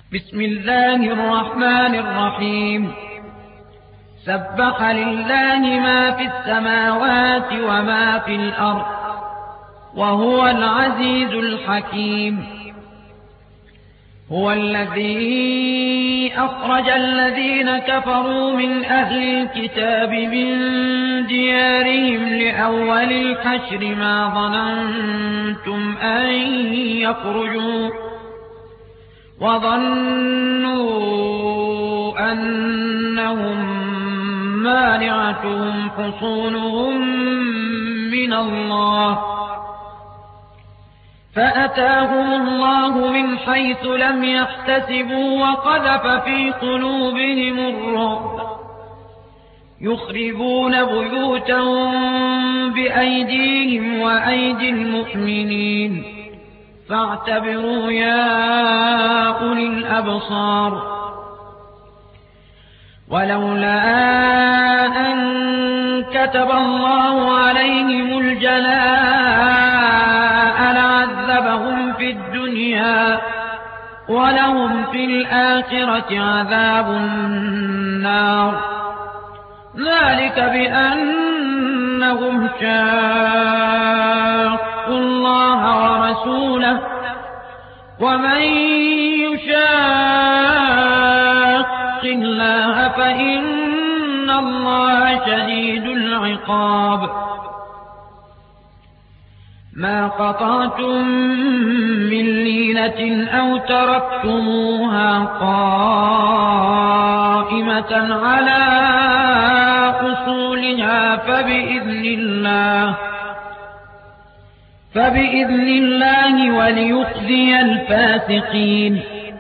بسم الله الرحمن الرحيم. سبح لله ما في السماوات وما في الأرض وهو العزيز الحكيم. هو الذي أخرج الذين كفروا من أهل الكتاب من ديارهم لأول الحشر ما ظننتم أن يخرجوا وظنوا أنهم مانعتهم حصونهم من الله فأتاهم الله من حيث لم يحتسبوا وقذف في قلوبهم الرعب يخربون بيوتهم بأيديهم وأيدي المؤمنين فاعتبروا يا أولي الأبصار. ولولا أن كتب الله عليهم الجلاء لعذبهم في الدنيا ولهم في الآخرة عذاب النار ذلك بأنهم شاقوا الله ورسوله ومن يشاق الله فإن الله شديد العقاب. ما قطعتم من لينة أو تركتموها قائمة على أصولها فبإذن الله وليخزي الفاسقين.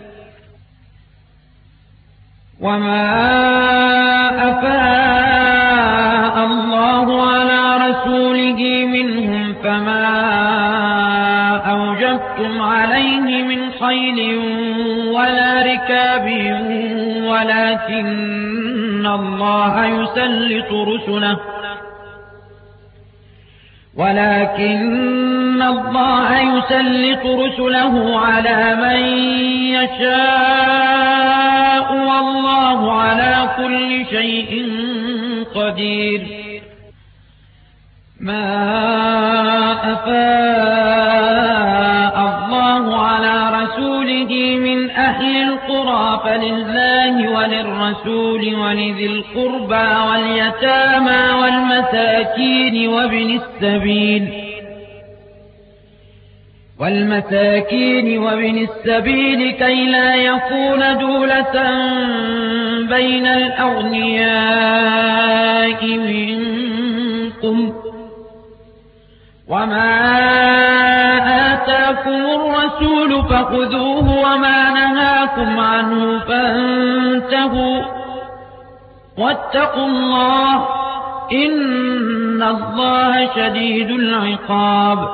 وما أفاء الله على رسوله منهم فما أوجفتم عليه من خيل ولا ركاب ولكن الله يسلط رسله على من يشاء والله على كل شيء قدير. ما أفاء الله على رسوله من أهل القرى فلله وللرسول ولذي القربى واليتامى والمساكين وابن السبيل كي لا يكون دولة بين الأغنياء منكم. وما آتاكم الرسول فخذوه وما نهاكم عنه فانتهوا واتقوا الله إن الله شديد العقاب.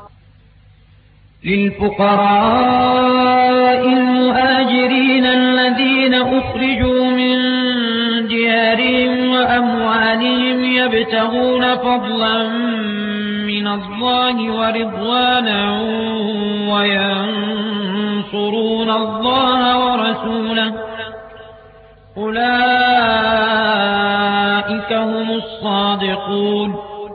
للفقراء المهاجرين الذين أخرجوا من ديارهم وأموالهم يبتغون فضلا من الله ورضوانا وينصرون الله ورسوله أولئك هم الصادقون.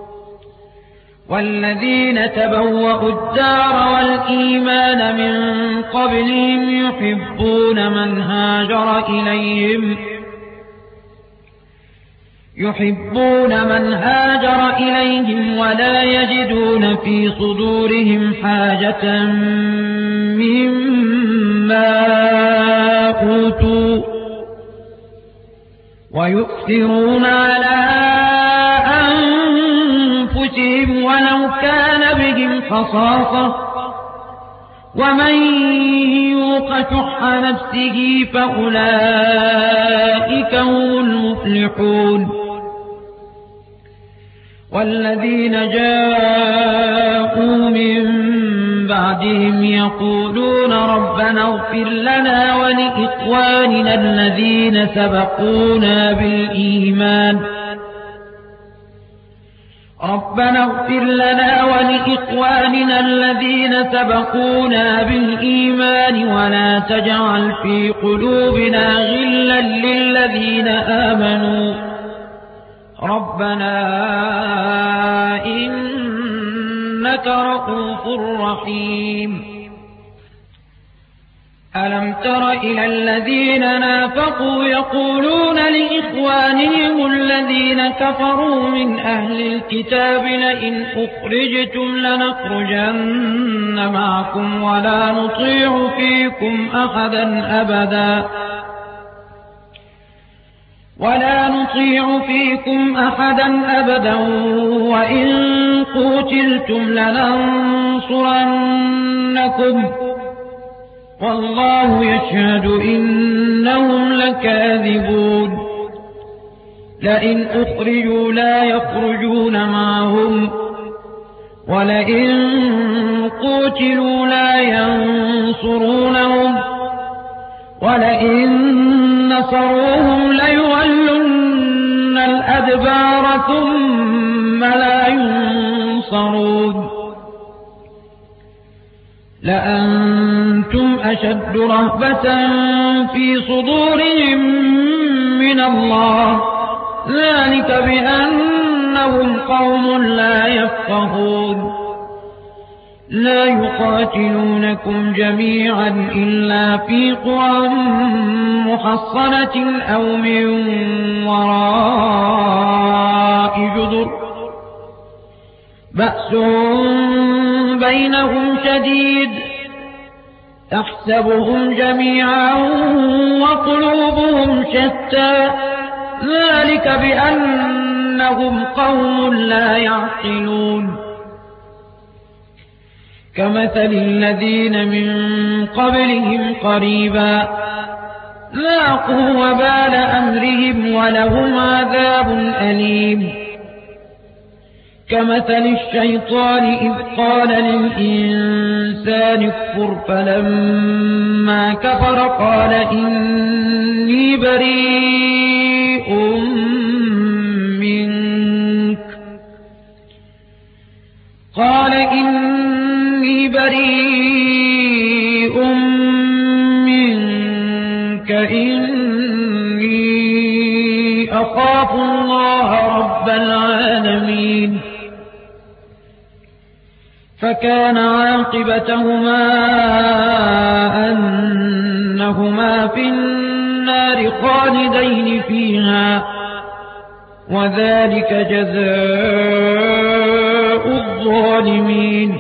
والذين تبوأوا الدار والإيمان من قبلهم يحبون من هاجر إليهم ولا يجدون في صدورهم حاجة مما أوتوا ويؤثرون على أنفسهم ولو كان بهم خصاصة ومن يوق شح نفسه فأولئك هم المفلحون. والذين جاءوا من بعدهم يقولون ربنا اغفر لنا ولإخواننا الذين سبقونا بالإيمان ربنا اغفر لنا ولإخواننا الذين سبقونا بالإيمان ولا تجعل في قلوبنا غلا للذين آمنوا ربنا إنك رؤوف رحيم ألم تر إلى الذين نافقوا يقولون لإخوانهم الذين كفروا من أهل الكتاب لئن أخرجتم لنخرجن معكم ولا نطيع فيكم أحدا أبدا وإن قتلتم لننصرنكم والله يشهد إنهم لكاذبون لئن أخرجوا لا يخرجون معهم ولئن قتلوا لا ينصرونهم ولئن نصروهم ليولن الأدبار ثم لا ينصرون لأنتم أشد رهبة في صدورهم من الله ذلك بأنهم قوم لا يفقهون لا يقاتلونكم جميعا إلا في قرى محصنة أو من وراء جدر بأس بينهم شديد تحسبهم جميعا وقلوبهم شتى ذلك بأنهم قوم لا يعقلون كمثل الذين من قبلهم قريبا ذاقوا وبال أمرهم ولهم عذاب أليم كمثل الشيطان إذ قال للإنسان اكفر فلما كفر قال إني بريء منك إني أخاف الله رب العالمين فكان عاقبتهما أنهما في النار خالدين فيها وذلك جزاء الظالمين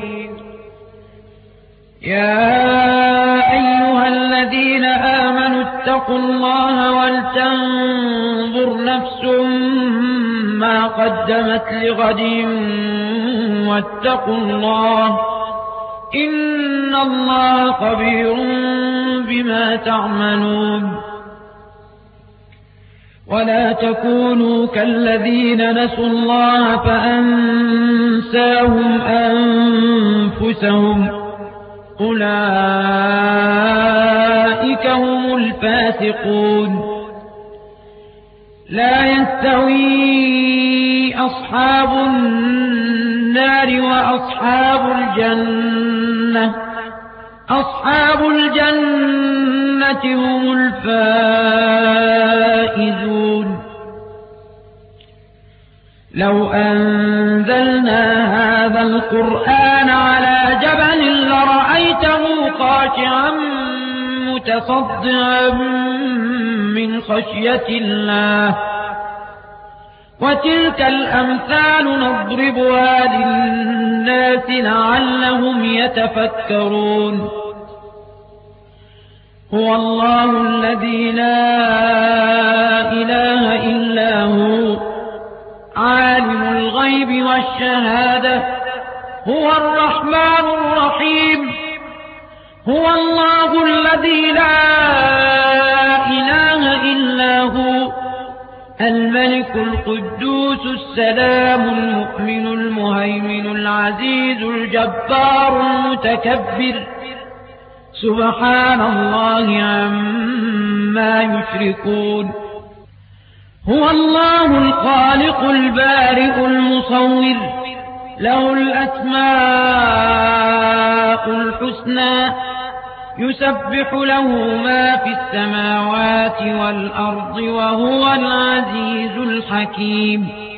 يا أيها الذين آمنوا اتقوا الله ولتنظر نفس ما قدمت لغد واتقوا الله إن الله خبير بما تعملون ولا تكونوا كالذين نسوا الله فأنساهم أنفسهم أولئك هم الفاسقون لا يستوي أصحاب النار وأصحاب الجنة أصحاب الجنة هم الفائزون لو أنزلنا هذا القرآن على جبل لرأيته خاشعا متصدعا من خشية الله وتلك الأمثال نضربها للناس لعلهم يتفكرون هو الله الذي لا إله إلا هو عالم الغيب والشهادة هو الرحمن الرحيم هو الله الذي لا إله إلا هو الملك القدوس السلام المؤمن المهيمن العزيز الجبار المتكبر سبحان الله عما يشركون هو الله الخالق البارئ المصور له الأسماء الحسنى يسبح له ما في السماوات والأرض وهو العزيز الحكيم